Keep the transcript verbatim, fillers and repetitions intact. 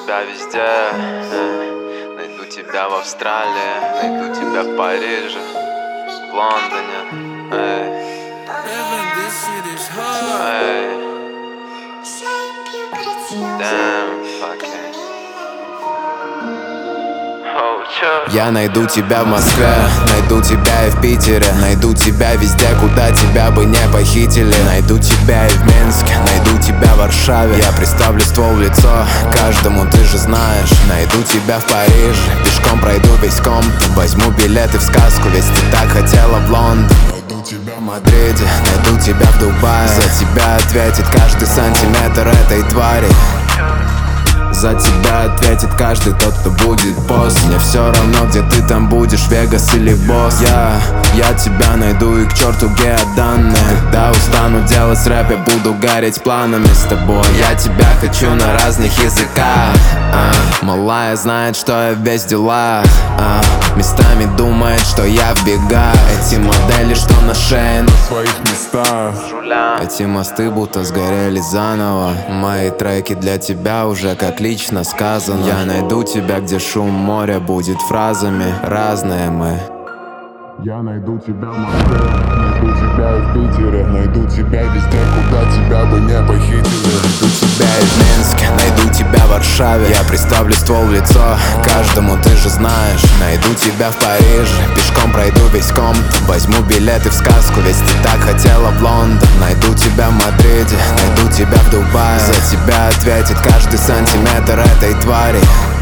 тебя везде, э, найду тебя в Австралии, найду тебя в Париже, в Лондоне, эй. Эй. Damn, fucking. Oh, я найду тебя в Москве, найду тебя и в Питере, найду тебя везде, куда тебя бы не похитили. Найду тебя и в Минске, найду тебя в Варшаве. Я приставлю ствол в лицо каждому, ты же знаешь. Найду тебя в Париже, пешком пройду весь Комптон. Возьму билеты в сказку, ведь ты так хотела в Лондон. Найду тебя в Мадриде, найду тебя в Дубае. За тебя ответит каждый сантиметр этой твари. За тебя ответит каждый тот, кто будет после. Мне все равно, где ты там будешь, Вегас или Босс. Я, я тебя найду и к черту геоданные. Когда устану делать рэп, я буду гореть планами с тобой. Я тебя хочу на разных языках, а. Малая знает, что я весь в делах, а. Местами думает, что я в бегах. Эти модели, что на шее, на своих местах. Эти мосты будто сгорели заново. Мои треки для тебя уже как лично сказано. Я найду тебя, где шум моря будет фразами. Разные мы. Я найду тебя в Москве, найду тебя и в Питере, найду тебя везде, куда тебя бы не похитили. Найду тебя и в Минске, найду тебя в Варшаве. Я приставлю ствол в лицо каждому, ты же знаешь. Найду тебя в Париже, пешком пройду весь Комптон. Возьму билеты в сказку, ведь ты так хотела в Лондон. Найду тебя в Мадриде, найду тебя в Дубае. За тебя ответит каждый сантиметр этой твари.